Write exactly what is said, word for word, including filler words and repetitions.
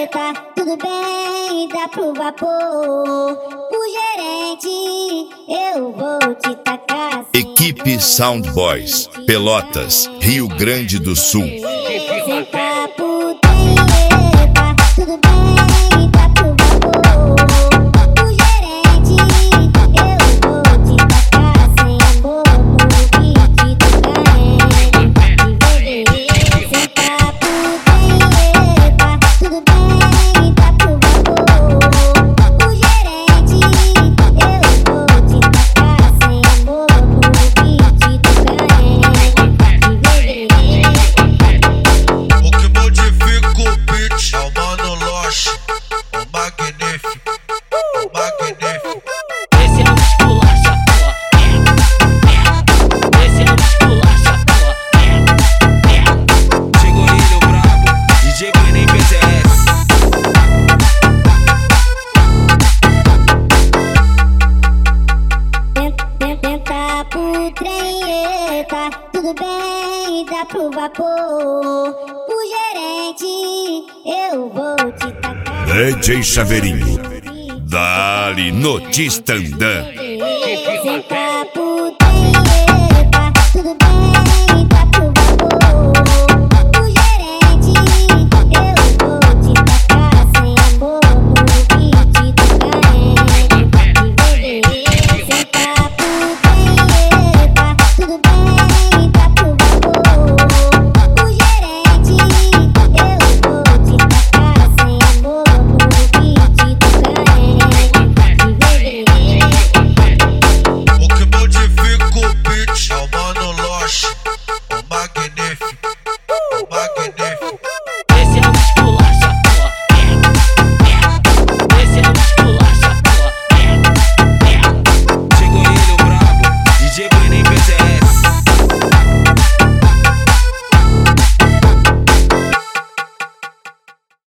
eita, tudo bem, dá pro vapor. O gerente, eu vou te tacar. Equipe Sound Boys, Pelotas, Rio Grande do Sul. Senta pro trem, eita, tudo bem, dá pro vapor. O gerente, eu vou te tacar sem amor no beat do carrega. Senta pro trem, eita, tudo bem, dá pro vapor. O gerente, eu vou te tacar sem amor no beat do carrega. O que modifica o beat é o Mano Loche, o magnífico, o magnífico. Esse é o esculacha, pô, é, é. Esse é o esculacha, pô, é, é. Chegou ele, o brabo, D J que nem P Z S. Senta pro trem, eita, tudo bem, dá pro vapor. O gerente, eu vou te tacar. D J Chaveirinho, Dali no Tistandã. Senta